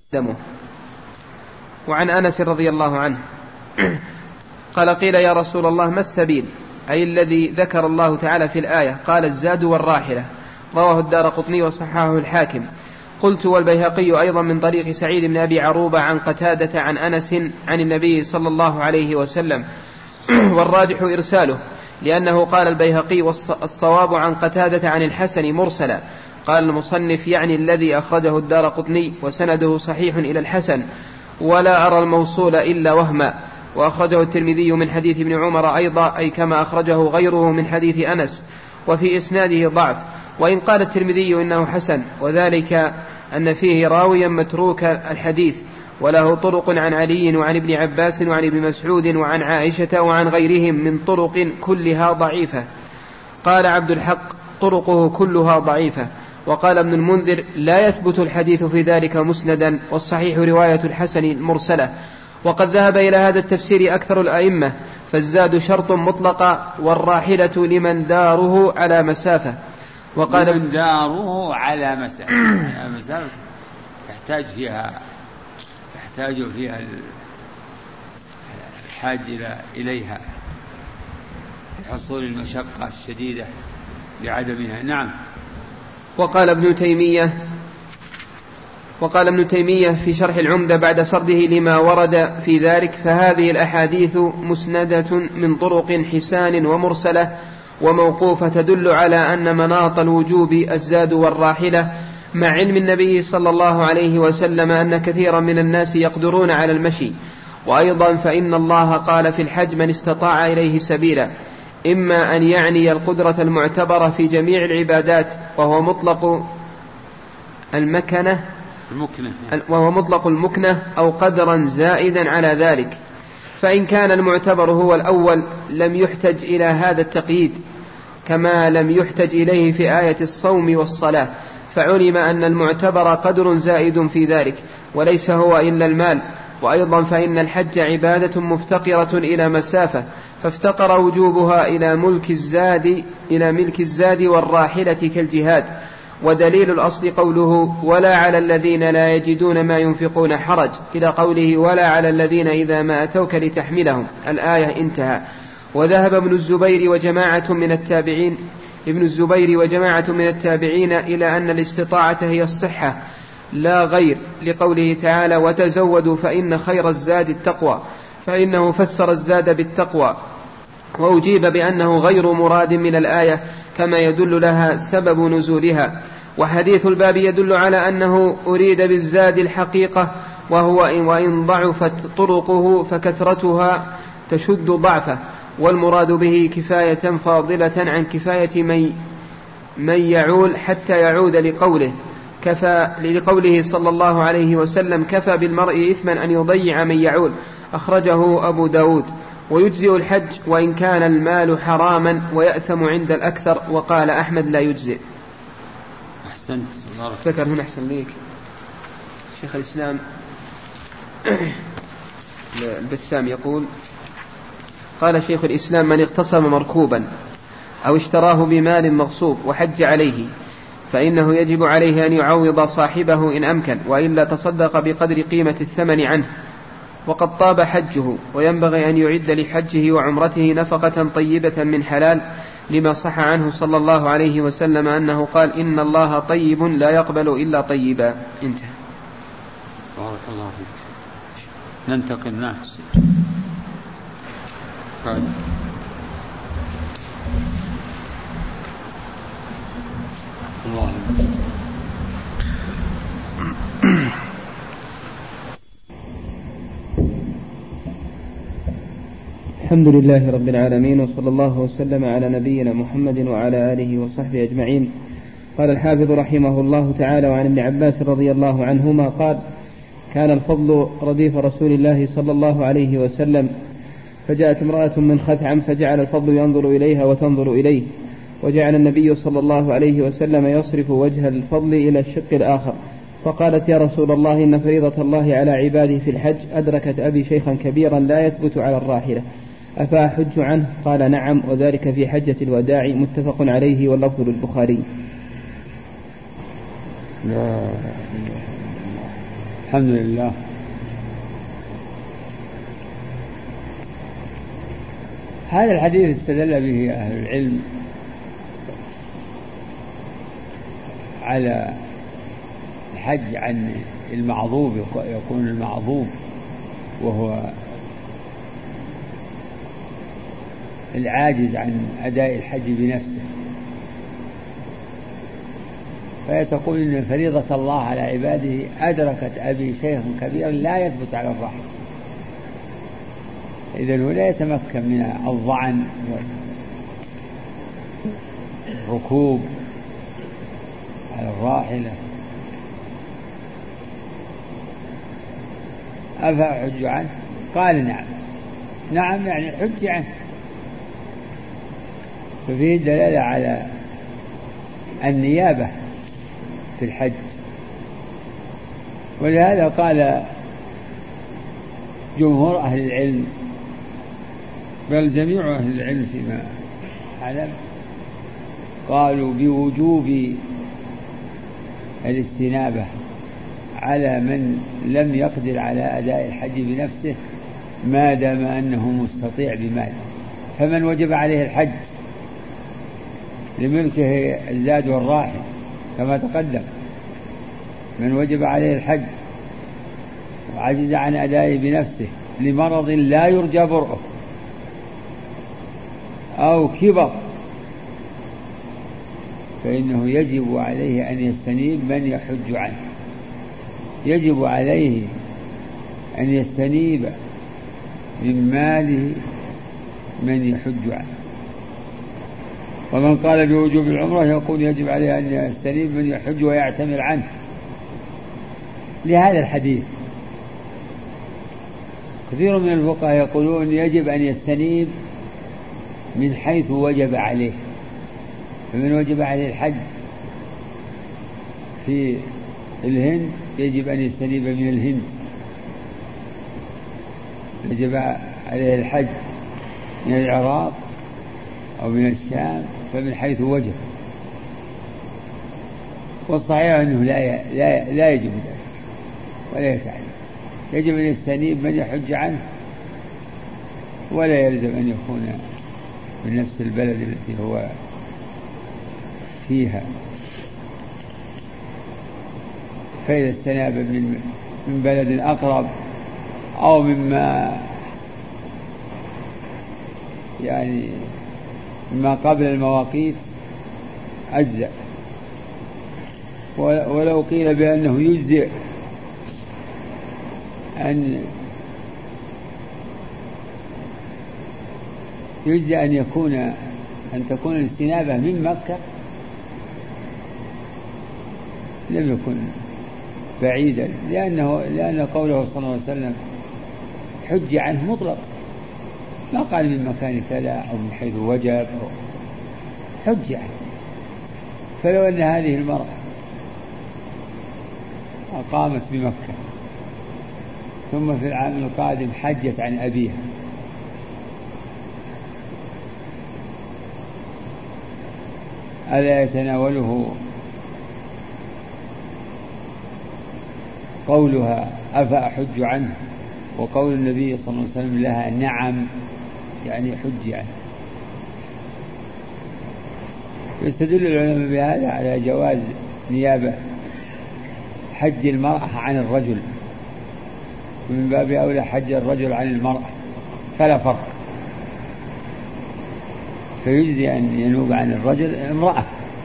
دمه. وعن أنس رضي الله عنه قال قيل يا رسول الله ما السبيل أي الذي ذكر الله تعالى في الآية؟ قال الزاد والراحلة. رواه الدارقطني وصححه الحاكم. قلت والبيهقي أيضا من طريق سعيد بن أبي عروبة عن قتادة عن أنس عن النبي صلى الله عليه وسلم والراجح إرساله لأنه قال البيهقي والصواب عن قتادة عن الحسن مرسلا. قال المصنف يعني الذي أخرجه الدارقطني وسنده صحيح إلى الحسن ولا أرى الموصول إلا وهما. وأخرجه الترمذي من حديث ابن عمر أيضا أي كما أخرجه غيره من حديث أنس وفي إسناده ضعف، وإن قال الترمذي إنه حسن وذلك أن فيه راويا متروك الحديث وله طرق عن علي وعن ابن عباس وعن ابن مسعود وعن عائشة وعن غيرهم من طرق كلها ضعيفة. قال عبد الحق طرقه كلها ضعيفة. وقال ابن المنذر لا يثبت الحديث في ذلك مسندا والصحيح رواية الحسن المرسلة. وقد ذهب إلى هذا التفسير أكثر الأئمة، فالزاد شرط مطلق والراحلة لمن داره على مسافة. وقال لمن داره على مسافة يحتاج فيها الحاج إليها لحصول المشقة الشديدة لعدمها. نعم. وقال ابن تيمية في شرح العمدة بعد سرده لما ورد في ذلك فهذه الأحاديث مسندة من طرق حسان ومرسلة وموقوفة تدل على أن مناط الوجوب الزاد والراحلة، مع علم النبي صلى الله عليه وسلم أن كثيرا من الناس يقدرون على المشي. وأيضا فإن الله قال في الحج من استطاع إليه سبيلا، إما أن يعني القدرة المعتبرة في جميع العبادات وهو مطلق المكنة أو قدرا زائدا على ذلك. فإن كان المعتبر هو الأول لم يحتج إلى هذا التقييد كما لم يحتج إليه في آية الصوم والصلاة، فعلم أن المعتبر قدر زائد في ذلك وليس هو إلا المال. وأيضا فإن الحج عبادة مفتقرة إلى مسافة فافتقر وجوبها إلى ملك الزاد والراحلة كالجهاد. ودليل الأصل قوله ولا على الذين لا يجدون ما ينفقون حرج إلى قوله ولا على الذين إذا ما أتوك لتحملهم الآية انتهى. وذهب ابن الزبير وجماعة من التابعين إلى أن الاستطاعة هي الصحة لا غير، لقوله تعالى وتزودوا فإن خير الزاد التقوى، فإنه فسر الزاد بالتقوى. وأجيب بأنه غير مراد من الآية كما يدل لها سبب نزولها. وحديث الباب يدل على أنه أريد بالزاد الحقيقة، وهو وإن ضعفت طرقه فكثرتها تشد ضعفه، والمراد به كفاية فاضلة عن كفاية من يعول حتى يعود لقوله صلى الله عليه وسلم كفى بالمرء إثما أن يضيع من يعول، أخرجه أبو داود. ويجزئ الحج وإن كان المال حراما ويأثم عند الأكثر. وقال أحمد لا يجزئ. أحسنت. ذكر هنا أحسن ليك شيخ الإسلام البسام يقول قال شيخ الإسلام من اغتصب مركوبا أو اشتراه بمال مغصوب وحج عليه فإنه يجب عليه أن يعوض صاحبه إن أمكن، وإلا تصدق بقدر قيمة الثمن عنه وقد طاب حجه. وينبغي أن يعد لحجه وعمرته نفقة طيبة من حلال، لما صح عنه صلى الله عليه وسلم أنه قال إن الله طيب لا يقبل إلا طيبا. انتهى. بارك الله فيك. ننتقل. نعم. الله. الحمد لله رب العالمين، وصلى الله وسلم على نبينا محمد وعلى آله وصحبه أجمعين. قال الحافظ رحمه الله تعالى وعن ابن عباس رضي الله عنهما قال كان الفضل رديف رسول الله صلى الله عليه وسلم، فجاءت امرأة من خثعم فجعل الفضل ينظر إليها وتنظر إليه، وجعل النبي صلى الله عليه وسلم يصرف وجه الفضل إلى الشق الآخر، فقالت يا رسول الله إن فريضة الله على عباده في الحج أدركت أبي شيخا كبيرا لا يثبت على الراحلة أفأحج عنه؟ قال نعم، وذلك في حجة الوداع، متفق عليه واللفظ للبخاري. الحمد لله. هذا الحديث استدل به أهل العلم على الحج عن المعذوب، يكون المعذوب وهو العاجز عن أداء الحج بنفسه، فيتقول إن فريضة الله على عباده أدركت أبي شيخ كبير لا يثبت على الراحل، إذن هو لا يتمكن من الظعن والركوب على الراحلة. أفأحج عنه؟ قال نعم. نعم يعني حج عنه، ففيه دلالة على النيابة في الحج. ولهذا قال جمهور أهل العلم، بل جميع أهل العلم فيما أعلم، قالوا بوجوب الاستنابة على من لم يقدر على أداء الحج بنفسه ما دام أنه مستطيع بمال. فمن وجب عليه الحج لملكه الزاد والراحل كما تقدم، من وجب عليه الحج وعجز عن أدائه بنفسه لمرض لا يرجى برؤه أو كبر، فإنه يجب عليه أن يستنيب من يحج عنه، يجب عليه أن يستنيب من ماله من يحج عنه. ومن قال بوجوب العمرة يقول يجب عليه أن يستنيب من يحج ويعتمر عنه لهذا الحديث. كثير من الفقهاء يقولون يجب أن يستنيب من حيث وجب عليه، فمن وجب عليه الحج في الهند يجب أن يستنيب من الهند، يجب عليه الحج من العراق أو من الشام فمن حيث وجب. والصحيح أنه لا يجب ذلك ولا يفعل، يجب أن يستنيب من يحج عنه، ولا يلزم أن يكون من نفس البلد التي هو فيها. فإذا استناب من بلد أقرب أو مما يعني ما قبل المواقيت أجزاء. ولو قيل بأنه يجزئ أن تكون الاستنابة من مكة لم يكن بعيدا، لأن قوله صلى الله عليه وسلم حج عنه مطلق، ما قال من مكان كذا أو من حيث وجب، حج عنه. فلو أن هذه المرأة أقامت بمكة ثم في العام القادم حجت عن أبيها، ألا يتناوله قولها أفأحج عنه وقول النبي صلى الله عليه وسلم لها نعم يعني حج عنه؟ يستدل العلماء بهذا على جواز نيابة حج المرأة عن الرجل، ومن باب أولى حج الرجل عن المرأة فلا فرق، فيجزي أن ينوب عن الرجل امرأة،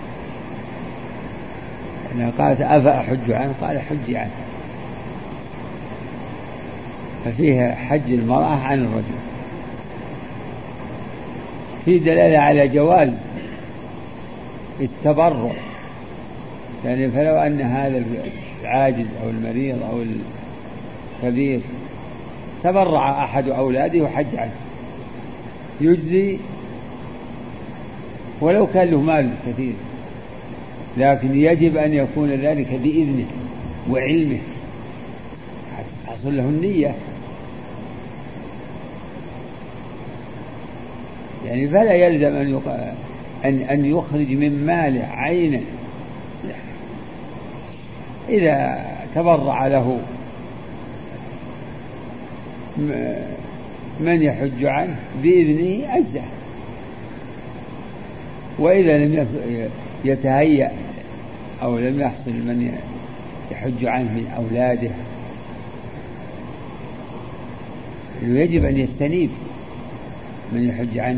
لأنها قالت أفأحج عنه قال حج عنه، ففيها حج المرأة عن الرجل. في دلالة على جواز التبرع، يعني فلو أن هذا العاجز أو المريض أو الكبير تبرع أحد أولاده وحج عنه يجزي ولو كان له مال كثير، لكن يجب أن يكون ذلك بإذنه وعلمه حصل له النية، يعني فلا يلزم أن يخرج من ماله عينا. إذا تبرع له من يحج عنه بإذنه أجزأ. وإذا لم يتهيأ أو لم يحصل من يحج عنه من أولاده يجب أن يستنيب من يحج عنه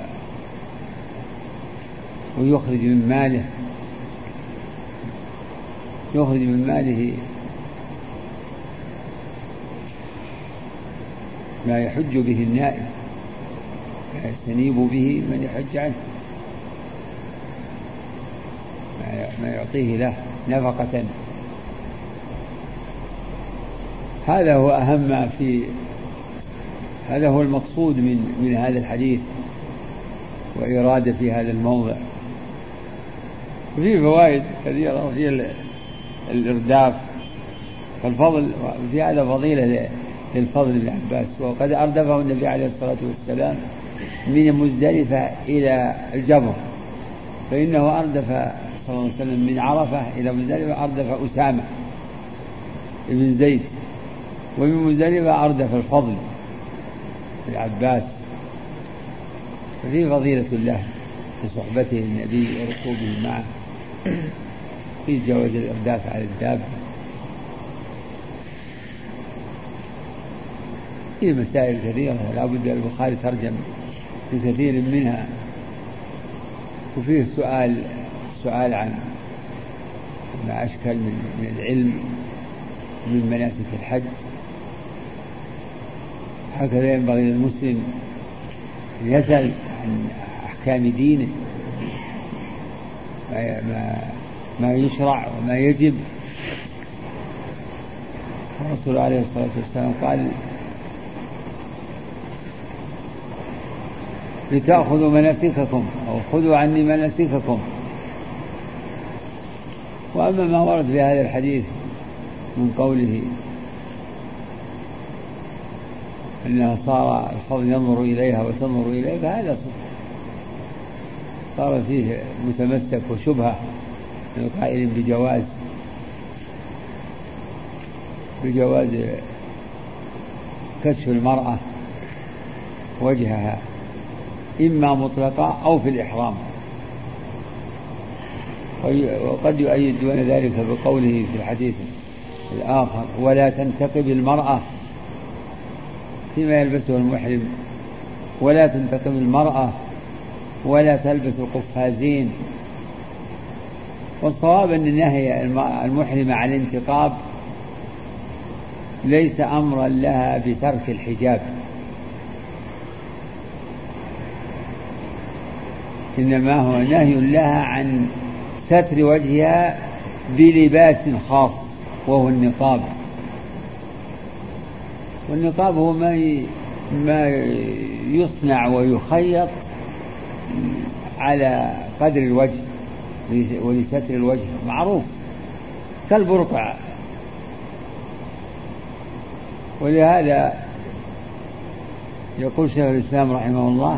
ويخرج من ماله، يخرج من ماله ما يحج به النائب، ما يستنيب به من يحج عنه، ما يعطيه له نفقة. هذا هو أهم ما هذا هو المقصود من هذا الحديث وإرادة في هذا الموضع. وفيه فوائد كثيرة وفيه الإرداف فالفضل، في هذا فضيلة للفضل بن عباس. وقد أردفه النبي عليه الصلاة والسلام من مزدلفة إلى الجبر، فإنه أردف صلى الله عليه وسلم من عرفة إلى مزدلفة أردف أسامة بن زيد، ومن مزدلفة أردف الفضل بن عباس. ففيه فضيلة الله لصحبته النبي وركوبه معه، في جواز الإرداف على الدابة. في مسائل كثيرة لا بد البخاري ترجم في كثير منها. وفيه سؤال عن ما أشكل من العلم من مناسك الحج. هكذا ينبغي للمسلم أن يسأل عن أحكام دينه، ما يشرع وما يجب. الرسول عليه الصلاة والسلام قال: لتأخذوا مناسككم أو خذوا عني مناسككم. وأما ما ورد في هذا الحديث من قوله أنها صار الفضل ينظر إليها وتنظر إليه، فهذا صار فيه متمسك وشبهة من القائل بجواز كشف المرأة وجهها إما مطلقة أو في الإحرام. وقد يؤيدون ذلك بقوله في الحديث الآخر: ولا تنتقب المرأة فيما يلبسه المحرم، ولا تنتقب المرأة ولا تلبس القفازين. والصواب أن النهي المحرم عن الانتقاب ليس أمرا لها بترك الحجاب، إنما هو نهي لها عن ستر وجهها بلباس خاص وهو النقاب. والنقاب هو ما يصنع ويخيط على قدر الوجه ولستر الوجه، معروف كالبرقع. ولهذا يقول شيخ الإسلام رحمه الله: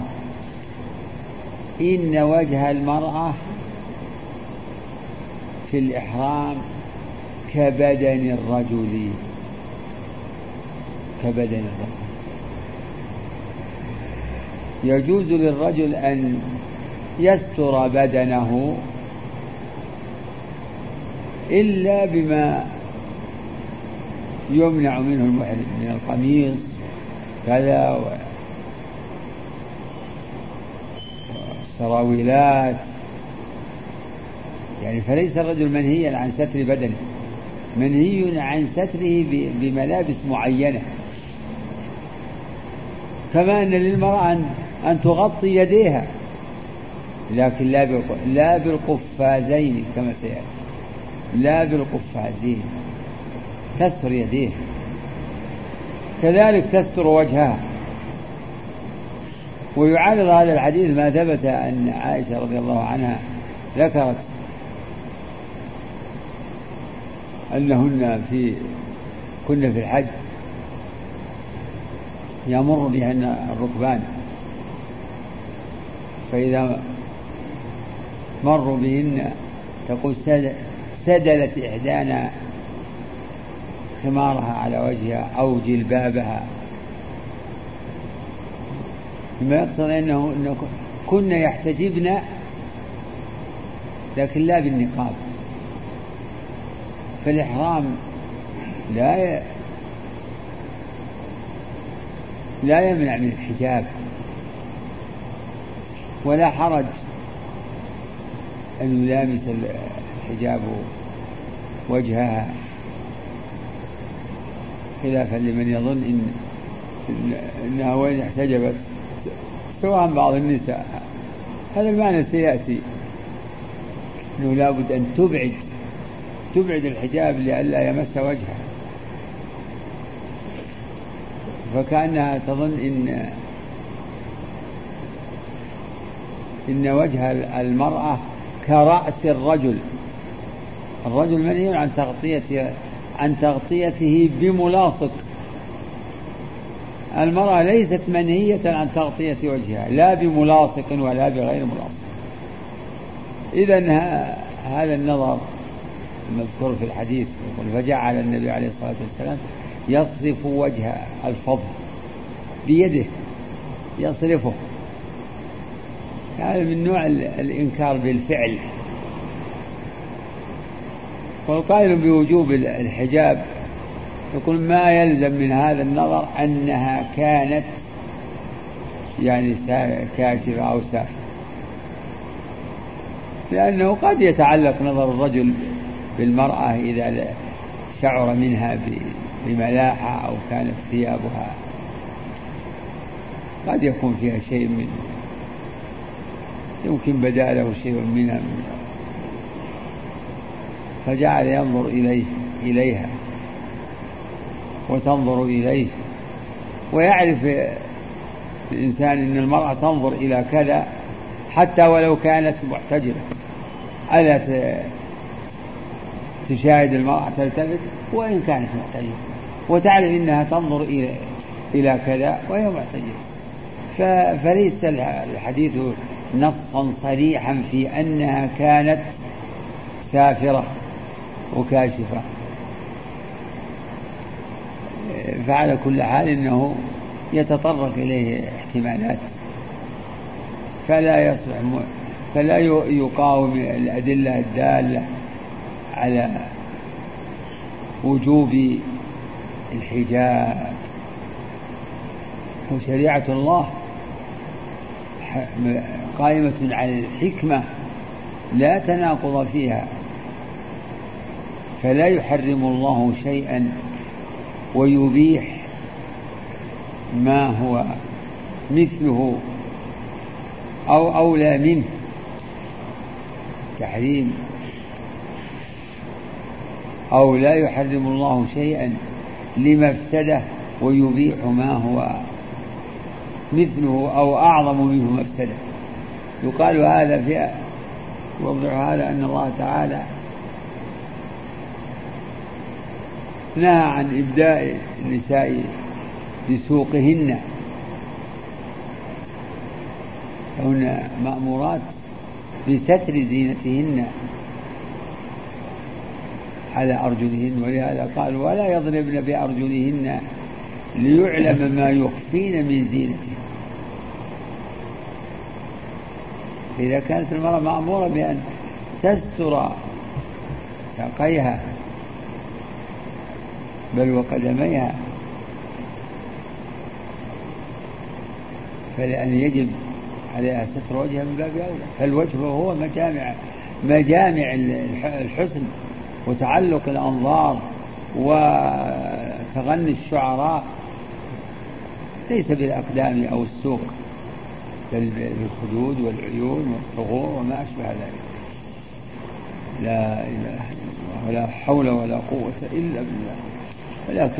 إن وجه المرأة في الإحرام كبدن الرجل، كبدن الرجل. يجوز للرجل أن يستر بدنه إلا بما يمنع منه المحرم من القميص كذا والسراويلات، يعني فليس الرجل منهيا عن ستر بدنه، منهي عن ستره بملابس معينة. كما أن للمرأة أن تغطي يديها، لكن لا بالقفازين كما سيأتي، لا بالقفازين، تستر يديها. كذلك تستر وجهها. ويعارض هذا الحديث ما ثبت أن عائشة رضي الله عنها ذكرت أنهن كن في الحج يمر بهن الركبان، فإذا مروا بهن تقول سدلت إحدانا خمارها على وجهها أو جلبابها ما يقتضي أنه كنا يحتجبن لكن لا بالنقاب. فالإحرام لا يمنع من الحجاب، ولا حرج أن يلامس الحجاب وجهها، خلافا لمن يظن إنها وإن احتجبت سواء بعض النساء. هذا المعنى سيأتي، أنه لابد أن تبعد الحجاب لئلا يمس وجهها. فكأنها تظن إن وجه المرأة كرأس الرجل منهي عن تغطيته بملاصق. المرأة ليست منهية عن تغطية وجهها لا بملاصق ولا بغير ملاصق. إذن هذا النظر المذكور في الحديث يقول فجعل النبي عليه الصلاة والسلام يصرف وجه الفضل بيده، يصرفه. هذا من نوع الإنكار بالفعل. والقائل بوجوب الحجاب يقول ما يلزم من هذا النظر أنها كانت يعني كاشفة أو سافرة، لأنه قد يتعلق نظر الرجل بالمرأة إذا شعر منها بملاحة أو كانت ثيابها قد يكون فيها شيء من يمكن بدا له شيء منها، فجعل ينظر إليها وتنظر إليه، ويعرف الإنسان أن المرأة تنظر إلى كذا حتى ولو كانت محتجبة. ألا تشاهد المرأة تلتفت وإن كانت محتجبة وتعرف أنها تنظر إلى كذا وهي محتجبة. فليس الحديث نصا صريحا في أنها كانت سافرة وكاشفة. فعلى كل حال إنه يتطرق إليه احتمالات، فلا يقاوم الأدلة الدالة على وجوب الحجاب. وشريعة الله قائمة على الحكمة لا تناقض فيها، فلا يحرم الله شيئا ويبيح ما هو مثله أو أولى منه. تحريم أو لا يحرم الله شيئا لمفسدة ويبيح ما هو مثله أو أعظم منه مفسدة. يقال هذا في وضع هذا أن الله تعالى نهى عن إبداء النساء لسوقهن، هن مأمورات بستر زينتهن على أرجلهن، ولهذا قال ولا يضربن بأرجلهن ليعلم ما يخفين من زينتهن. إذا كانت المرأة مأمورة بأن تستر ساقيها بل وقدميها، فلأن يجب عليها ستر وجهها من باب أولى. فالوجه هو مجامع الحسن وتعلق الأنظار وتغني الشعراء، ليس بالأقدام أو السوق بل بالخدود والعيون والثغور وما أشبه ذلك. لا إله إلا الله ولا حول ولا قوة إلا بالله. ولكن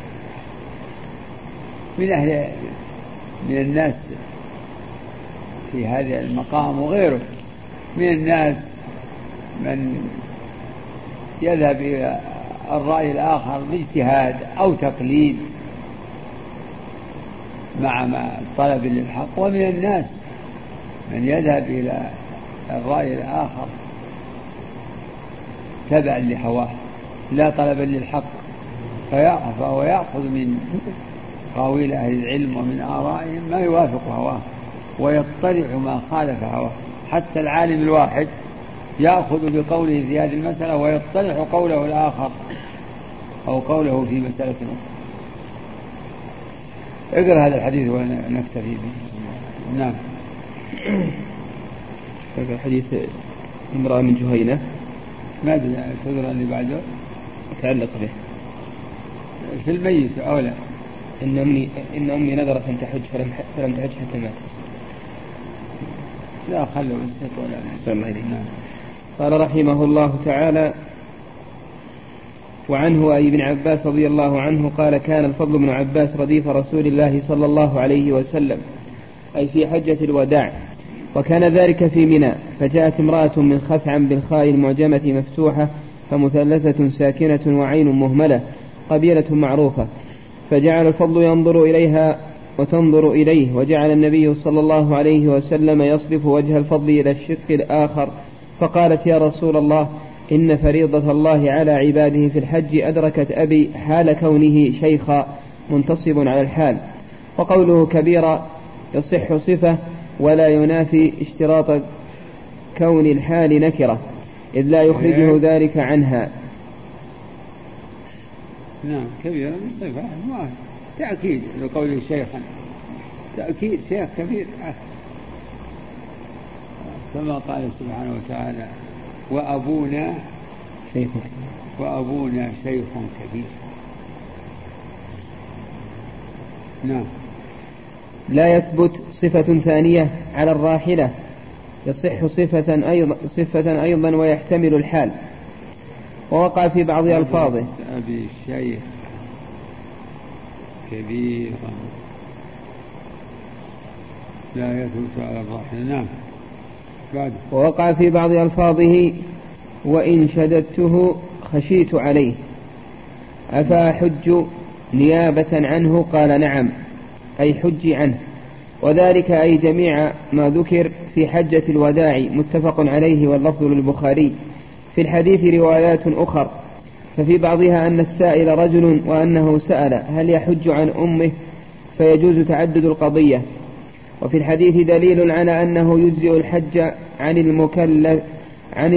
من الناس في هذا المقام وغيره من الناس من يذهب إلى الرأي الآخر باجتهاد أو تقليد مع طلب للحق، ومن الناس من يذهب إلى الرأي الآخر تبعا لهواه لا طلبا للحق، فهو يأخذ أقاويل أهل العلم ومن آرائهم ما يوافق هواه ويطلع ما خالف هواه. حتى العالم الواحد يأخذ بقوله في هذه المسألة ويطلع قوله الآخر أو قوله في مسألة أخرى. اقرأ هذا الحديث ونكتفي به. نعم. حديث امرأة من جهينة، ما تقرأ اللي بعده يتعلق به في الميت أو لا؟ إن أمي نذرت أن تحج فلم تحج حتى ماتت. لا خلوا السيط ولا نعم. قال رحمه الله تعالى: وعنه أي ابن عباس رضي الله عنه قال: كان الفضل بن عباس رديف رسول الله صلى الله عليه وسلم، أي في حجة الوداع، وكان ذلك في منى، فجاءت امرأة من خثعم بالخاء المعجمة مفتوحة فمثلثة ساكنة وعين مهملة، قبيلة معروفة، فجعل الفضل ينظر إليها وتنظر إليه، وجعل النبي صلى الله عليه وسلم يصرف وجه الفضل إلى الشق الآخر، فقالت: يا رسول الله، إن فريضة الله على عباده في الحج أدركت أبي حال كونه شيخا منتصب على الحال، وقوله كبيرا يصح صفة ولا ينافي اشتراط كون الحال نكرة، إذ لا يخرجه ذلك عنها. نعم. كبيرا بالصفة ما تأكيد لقوله شيخا، تأكيد شيخ كبير، كما قال سبحانه وتعالى: وأبونا شيخ كبير. نعم. لا يثبت صفة ثانية على الراحلة، يصح صفة أيضا ويحتمل الحال، ووقع في بعض ألفاظه: أبي الشيخ كبيرا، لا يثبت على الراحلة. نعم. بعد. ووقع في بعض ألفاظه: وإن شددته خشيت عليه، أفأحج نيابة عنه؟ قال: نعم، أي حج عنه، وذلك أي جميع ما ذكر في حجة الوداع، متفق عليه، واللفظ للبخاري. في الحديث روايات أخر، ففي بعضها أن السائل رجل وأنه سأل هل يحج عن أمه فيجوز تعدد القضية. وفي الحديث دليل على أنه يجزئ الحج عن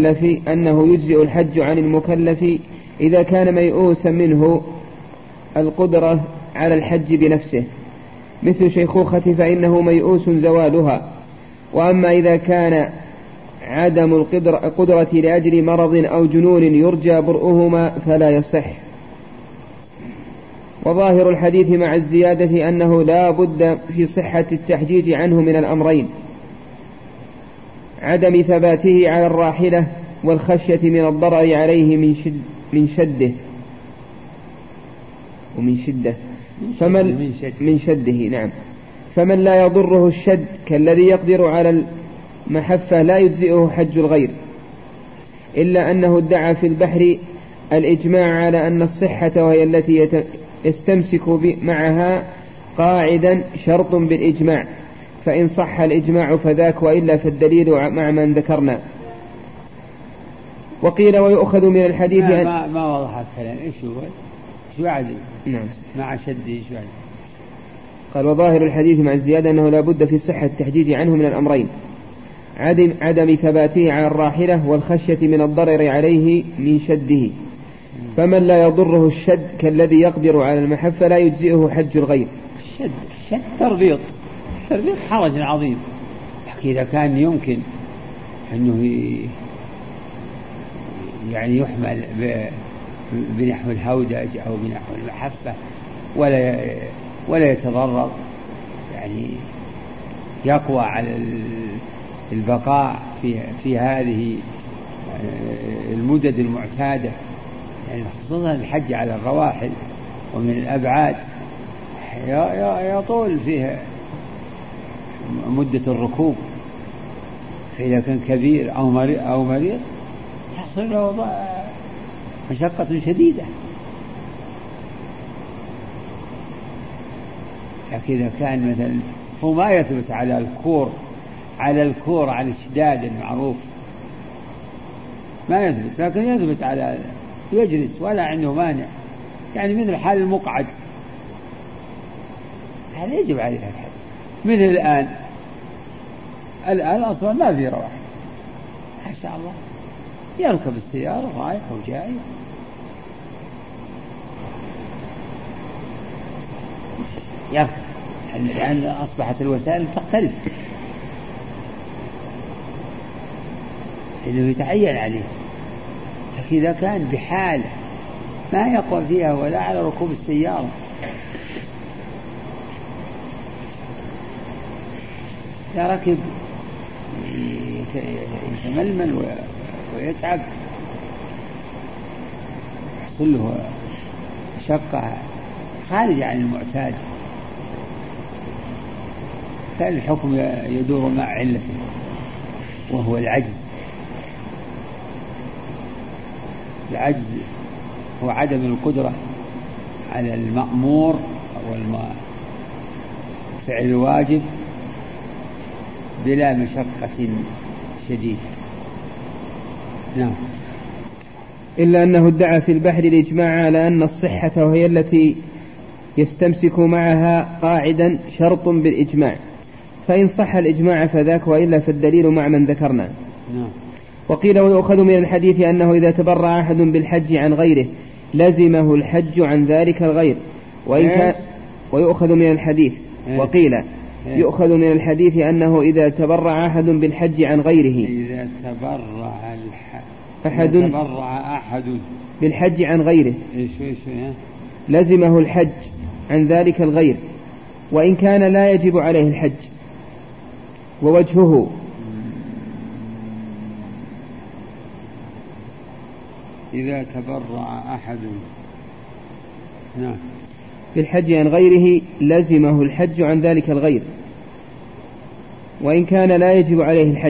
المكلف إذا كان ميؤوسا منه القدرة على الحج بنفسه، مثل شيخوخة فإنه ميؤوس زوالها. وأما إذا كان عدم القدرة لأجل مرض أو جنون يرجى برؤهما فلا يصح. وظاهر الحديث مع الزيادة أنه لا بد في صحة التحجيج عنه من الأمرين: عدم ثباته على الراحلة، والخشية من الضرر عليه من شده. نعم. فمن لا يضره الشد كالذي يقدر على المحفة لا يجزئه حج الغير، إلا أنه ادعى في البحر الإجماع على أن الصحة وهي التي يستمسك معها قاعدا شرط بالإجماع، فإن صح الإجماع فذاك، وإلا فالدليل مع من ذكرنا. وقيل ويؤخذ من الحديث ما وضح الكلام. إيش بعد؟ نعم. مع شده. إيش بعد؟ قال: وظاهر الحديث مع الزيادة أنه لا بد في صحة التحجيج عنه من الأمرين: عدم ثباته على الراحلة، والخشية من الضرر عليه من شده. فمن لا يضره الشد كالذي يقدر على المحفة لا يجزئه حج الغير. الشد تربيط حرج عظيم. إذا كان يمكن أنه يعني يحمل بنحو الهودج أو بنحو المحفة ولا يتضرر، يعني يقوى على البقاء في هذه المدد المعتادة، يعني خصوصا الحج على الرواحل ومن الأبعاد يطول فيها مدة الركوب، فإذا كان كبير أو مريض يحصل له مشقة شديدة. لكن إذا كان مثلا هو ما يثبت على الكور على الشداد المعروف ما يثبت، لكن يثبت على يجلس ولا عنده مانع، يعني من الحال المقعد هذا يجب عليها الحج. مثل الآن أصلا ما في رواحل، ما شاء الله يركب السيارة رايح وجاي. يركب، الآن أصبحت الوسائل تختلف، إنه يتعين عليه. لكن إذا كان بحال ما يقوى فيها ولا على ركوب السيارة، إذا ركب يتململ ويتعب، يحصل له شقة خارج عن المعتاد، فالحكم يدور مع علته وهو العجز. العجز هو عدم القدرة على المأمور أو فعل الواجب بلا مشقة شديدة. نعم. إلا أنه ادعى في البحر الإجماع على أن الصحة وهي التي يستمسك معها قاعدا شرط بالإجماع، فإن صح الإجماع فذاك، وإلا فالدليل مع من ذكرنا. نعم. وقيل ويؤخذ من الحديث أنه إذا تبرع أحد بالحج عن غيره لزمه الحج عن ذلك الغير، وإن كان ويؤخذ من الحديث. وقيل يؤخذ من الحديث أنه إذا تبرع أحد بالحج عن غيره، إذا تبرع أحد بالحج عن غيره لزمه الحج عن ذلك الغير، وإن كان لا يجب عليه الحج. ووجهه إذا تبرع أحد بالحج عن غيره لزمه الحج عن ذلك الغير، وإن كان لا يجب عليه الحج.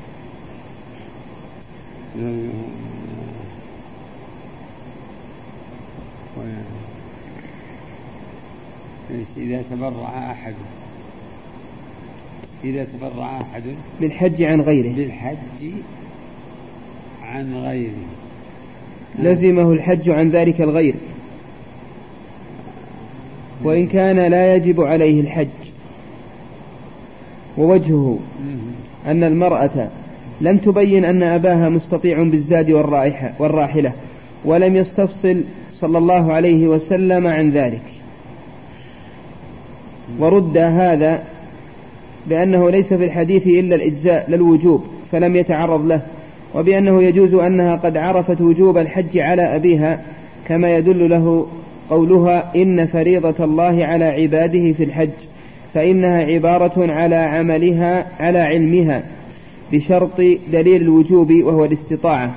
إذا تبرع أحد بالحج عن غيره لزمه الحج عن ذلك الغير، وإن كان لا يجب عليه الحج. ووجهه أن المرأة لم تبين أن أباها مستطيع بالزاد والراحلة، ولم يستفصل صلى الله عليه وسلم عن ذلك. ورد هذا بأنه ليس في الحديث إلا الإجزاء للوجوب فلم يتعرض له، وبأنه يجوز أنها قد عرفت وجوب الحج على أبيها، كما يدل له قولها إن فريضة الله على عباده في الحج، فإنها عبارة على علمها بشرط دليل الوجوب وهو الاستطاعة.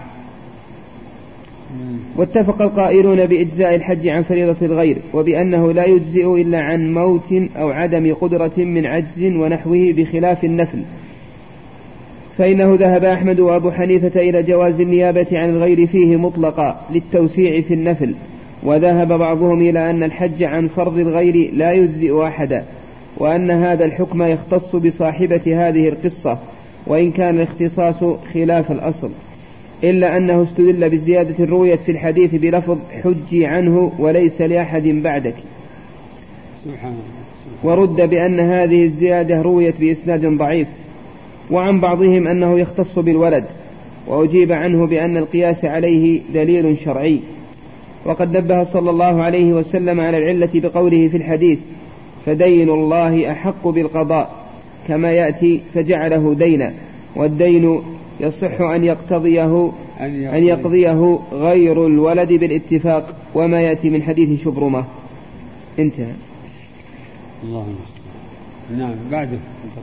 واتفق القائلون بإجزاء الحج عن فريضة الغير، وبأنه لا يجزئ إلا عن موت أو عدم قدرة من عجز ونحوه بخلاف النفل، فإنه ذهب أحمد وأبو حنيفة إلى جواز النيابة عن الغير فيه مطلقا للتوسيع في النفل، وذهب بعضهم إلى أن الحج عن فرض الغير لا يجزئ أحدا، وأن هذا الحكم يختص بصاحبة هذه القصة، وإن كان الاختصاص خلاف الأصل، إلا أنه استدل بزيادة الرؤية في الحديث بلفظ حجي عنه وليس لأحد بعدك. ورد بأن هذه الزيادة رويت بإسناد ضعيف، وعن بعضهم أنه يختص بالولد، وأجيب عنه بأن القياس عليه دليل شرعي. وقد نبه صلى الله عليه وسلم على العلة بقوله في الحديث فدين الله أحق بالقضاء، كما يأتي فجعله دينا، والدين يصح أن يقضيه غير الولد بالاتفاق، وما يأتي من حديث شبرمة. انتهى. الله نعم. بعده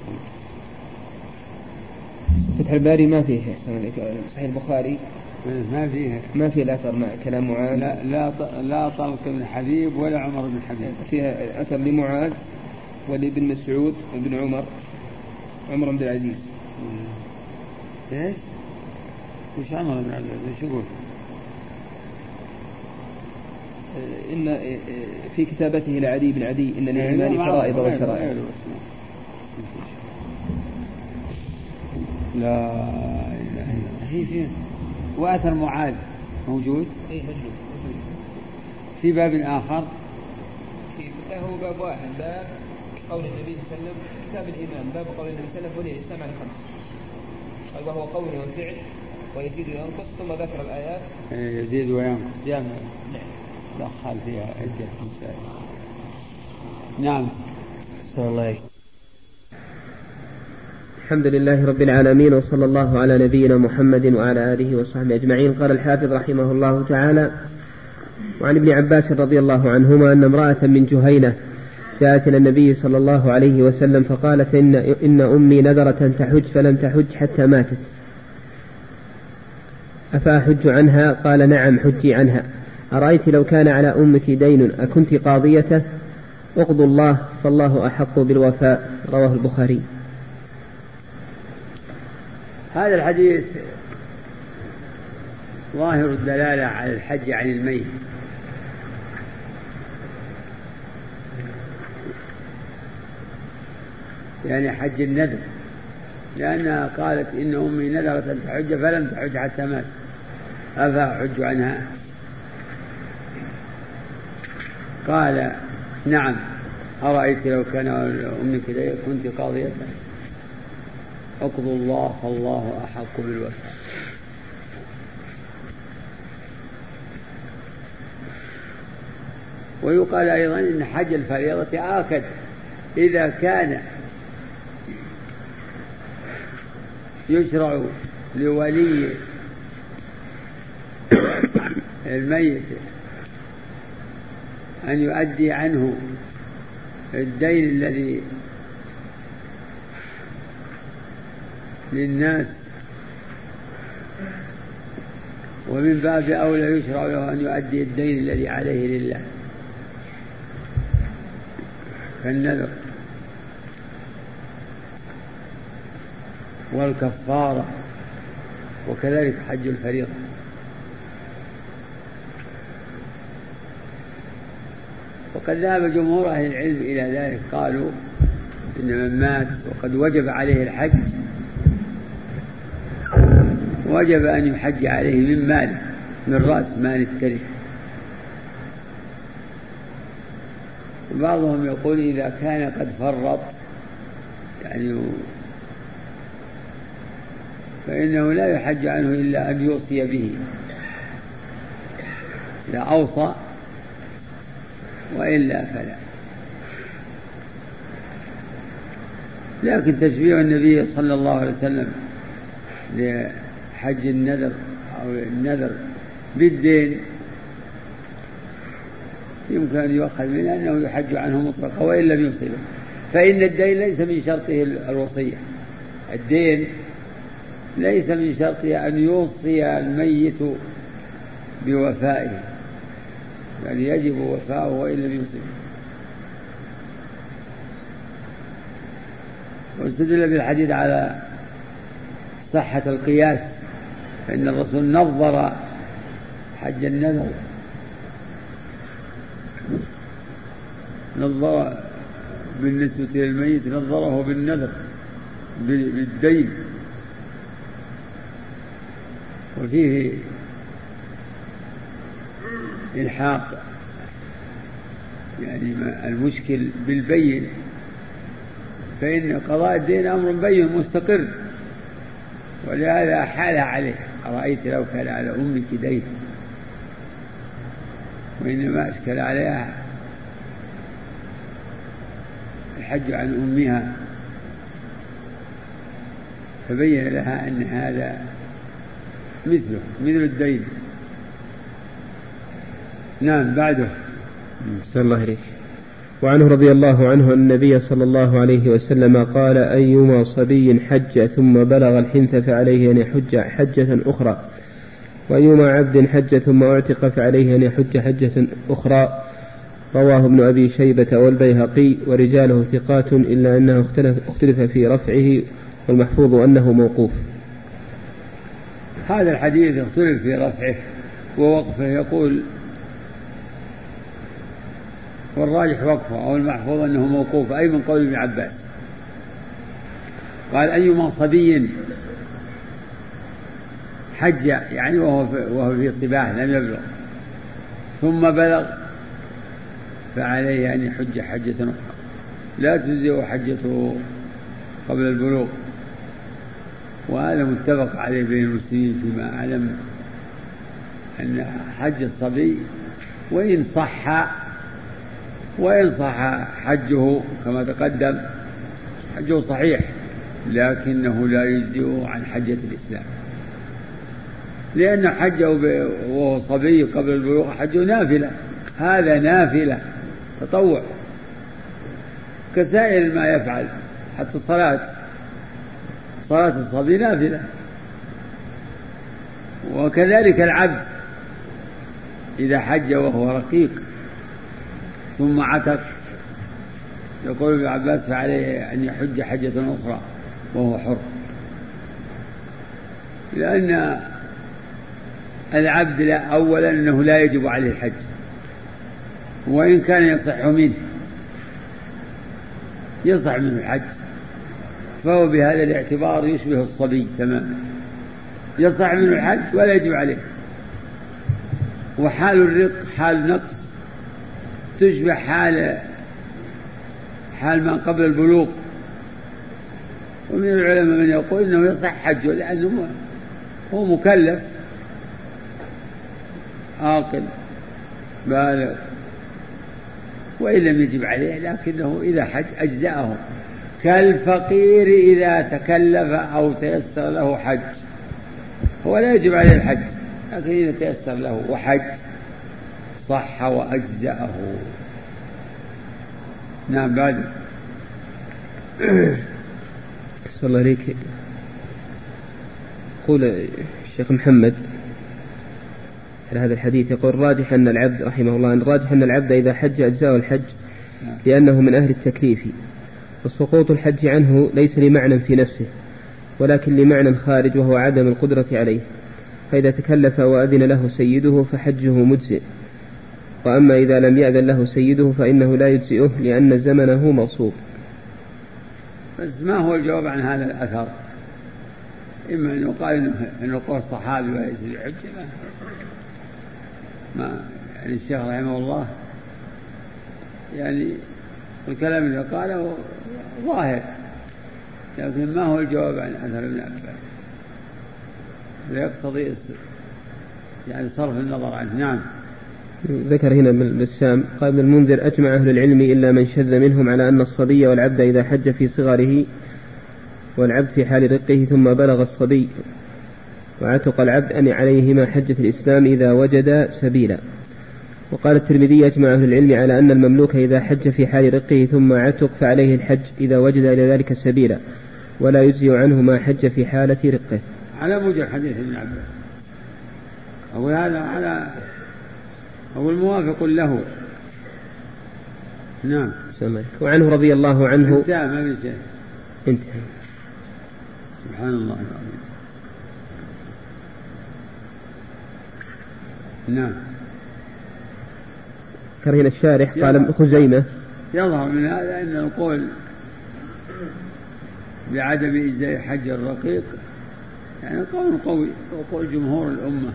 فتح الباري ما فيه، صحيح البخاري ما فيه الأثر مع كلام معاذ، لا طلق بن حبيب ولا عمر بن حبيب، فيها أثر لمعاذ ولابن مسعود وابن عمر بن العزيز. ايش عمر بن العزيز ايش يقول؟ إن في كتابته لعدي بن عدي إن للإيمان فرائض وشرائع. لا إله إلا الله. وأثر معاذ موجود في باب آخر، له باب واحد، باب قول النبي صلى الله عليه وسلم كتاب الإيمان باب قول النبي صلى الله عليه وسلم بني الإسلام على 5 قال وهو قول وفعل ويزيد وينقص ثم ذكر الآيات يزيد وينقص جامع دخل فيها عدة مسائل. نعم. صلى الله عليه. الحمد لله رب العالمين وصلى الله على نبينا محمد وعلى آله وصحبه أجمعين. قال الحافظ رحمه الله تعالى: وعن ابن عباس رضي الله عنهما أن امرأة من جهينة جاءت إلى النبي صلى الله عليه وسلم فقالت إن أمي نذرت تحج فلم تحج حتى ماتت أفأحج عنها؟ قال: نعم حجي عنها. أرأيت لو كان على أمك دين أكنت قاضيته؟ اقضوا الله فالله أحق بالوفاء. رواه البخاري. هذا الحديث ظاهر الدلالة على الحج عن الميت، يعني حج النذر، لأنها قالت إن أمي نذرت أن تحج فلم تحج حتى مات أفأحج عنها؟ قال: نعم. أرأيت لو كان أمك كنت قاضية؟ اقضوا الله فالله أحق بالوفاء. ويقال أيضا إن حج الفريضة آكد إذا كان يشرع لولي الميت أن يؤدي عنه الدين الذي للناس، ومن باب أولى يشرع له أن يؤدي الدين الذي عليه لله كالنذر والكفارة، وكذلك حج الفريضة. وقد ذهب جمهور أهل العلم إلى ذلك، قالوا إن من مات وقد وجب عليه الحج وجب أن يحج عليه من ماله، من رأس مال التركة. وبعضهم يقول إذا كان قد فرط يعني فإنه لا يحج عنه إلا أن يوصي به، إذا أوصى، وإلا فلا. لكن تشبيه النبي صلى الله عليه وسلم لحج النذر أو النذر بالدين يمكن أن يؤخذ منه أنه يحج عنه مطلقا وإن لم يوصله، فإن الدين ليس من شرطه الوصية. الدين ليس من شرطه أن يوصي الميت بوفائه، بل يجب وفاؤه وإن لم يوصله. واستدل بالحديث على صحة القياس، فإن الرسول نظر حج النذر، نظر بالنسبة للميت نظره بالنذر بالدين، وفيه إلحاق يعني المشكل بالبين، فإن قضاء الدين أمر بين مستقر، ولهذا حال عليه. أرأيت لو كان على أمك دين، وإنما أشكل عليها الحج عن أمها، فبين لها أن هذا مثله مثل الدين. نعم. بعده. صلى الله عليه. وعنه رضي الله عنه أن النبي صلى الله عليه وسلم قال: أيما صبي حج ثم بلغ الحنث فعليه أن يحج حجة أخرى، وأيما عبد حج ثم اعتق فعليه أن يحج حجة أخرى. رواه ابن أبي شيبة والبيهقي ورجاله ثقات، إلا أنه اختلف في رفعه، والمحفوظ أنه موقوف. هذا الحديث اختلف في رفعه ووقفه، يقول والراجح وقفه، أو المحفوظ أنه موقوف، أي من قول ابن عباس. قال: أيما صبي حج، يعني وهو في صباه لم يبلغ، ثم بلغ فعليه أن يحج حجة أخرى. لا تجزئ حجته قبل البلوغ، وهذا متفق عليه بين المسلمين فيما أعلم، أن حج الصبي وإن صح حجه كما تقدم حجه صحيح، لكنه لا يجزئه عن حجة الإسلام، لأن حجه وهو صبي قبل البلوغ حجه نافلة، هذا نافلة تطوع كسائر ما يفعل، حتى صلاة الصبي نافلة، وكذلك العبد إذا حج وهو رقيق ثم عتق، يقول ابن عباس فعليه أن يحج حجة أخرى وهو حر، لأن العبد أولا أنه لا يجب عليه الحج، وإن كان يصح منه الحج، فهو بهذا الاعتبار يشبه الصبي تماما، يصح منه الحج ولا يجب عليه. وحال الرق حال نقص تشبه حال من قبل البلوغ، ومن العلماء من يقول إنه يصح حجه لأنه هو مكلف عاقل بالغ، وإن لم يجب عليه لكنه إذا حج أجزأه، كالفقير إذا تكلف أو تيسر له حج، هو لا يجب عليه الحج، لكن إذا تيسر له وحج صح وأجزأه. نعم. بعد صلى الله عليك. يقول الشيخ محمد على هذا الحديث، يقول راجح أن العبد رحمه الله الراجح أن العبد إذا حج أجزاء الحج لأنه من أهل التكليف، وسقوط الحج عنه ليس لمعنى في نفسه ولكن لمعنى خارج وهو عدم القدرة عليه، فإذا تكلف وأذن له سيده فحجه مجزئ، وأما إذا لم يأذن له سيده فإنه لا يجزئه لأن زمنه موصوب. بس ما هو الجواب عن هذا الأثر؟ إما أن يقال أنه قول الصحابي وليس بحجة، ما يعني الشيخ رحمه الله يعني الكلام اللي قاله ظاهر، لكن ما هو الجواب عن أثر ابن عباس، ويقتضي يعني صرف النظر عنه. نعم. ذكر هنا من بسام قال ابن المنذر أجمع أهل العلم إلا من شذ منهم على أن الصبي والعبد إذا حج في صغره والعبد في حال رقه ثم بلغ الصبي وعتق العبد أن عليهما حجة الإسلام إذا وجد سبيلا. وقال الترمذي أجمع أهل العلم على أن المملوك إذا حج في حال رقه ثم عتق فعليه الحج إذا وجد إلى ذلك سبيلا، ولا يجزي عنه ما حج في حالة رقه. على موجب حديث ابن عباس، أو هذا على أو الموافق له. نعم. وعنه رضي الله عنه انتهى ما من شيء. انتهى. سبحان الله العظيم. نعم. كرهنا الشارح قال ابن خزيمة يظهر من هذا أن القول بعدم إجزاء حج الرقيق يعني قول قوي وقول جمهور الأمة.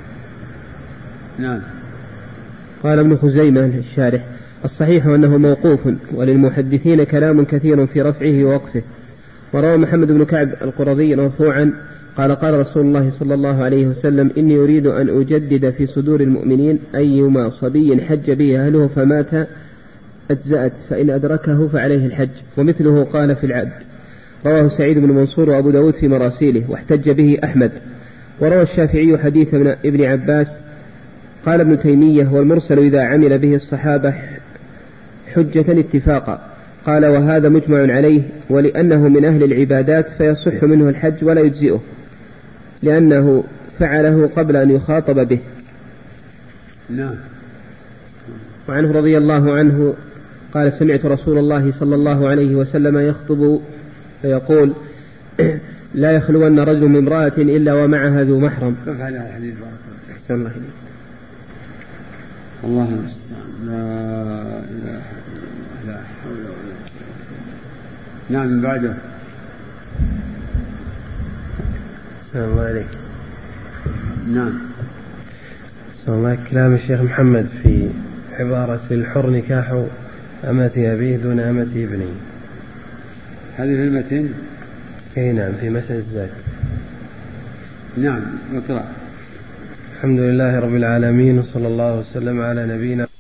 نعم. قال ابن خزيمة الشارح الصحيح أنه موقوف، وللمحدثين كلام كثير في رفعه ووقفه. وروى محمد بن كعب القرظي مرفوعا قال قال رسول الله صلى الله عليه وسلم إني أريد أن أجدد في صدور المؤمنين أيما صبي حج به أهله فمات أجزأت، فإن أدركه فعليه الحج. ومثله قال في العبد. رواه سعيد بن منصور وأبو داود في مراسيله، واحتج به أحمد. وروى الشافعي حديث ابن عباس. قال ابن تيمية والمرسل إذا عمل به الصحابة حجة اتفاقا. قال وهذا مجمع عليه، ولأنه من أهل العبادات فيصح منه الحج ولا يجزئه لأنه فعله قبل أن يخاطب به. نعم. وعنه رضي الله عنه قال سمعت رسول الله صلى الله عليه وسلم يخطب فيقول لا يخلون رجل من امرأة إلا ومعها ذو محرم. ففعل الحديث. أحسن الله إليك. الله المستعان. لا إله إلا الله لا حول ولا قوة. نعم. من بعده. أحسن الله عليك. نعم. أحسن الله كلام الشيخ محمد في عبارة الحر نكاحه أمة أبيه دون أمة ابنه. هذه في المتن؟ أي نعم، في متن الزاد. نعم، اقرأ. الحمد لله رب العالمين، وصلى الله وسلم على نبينا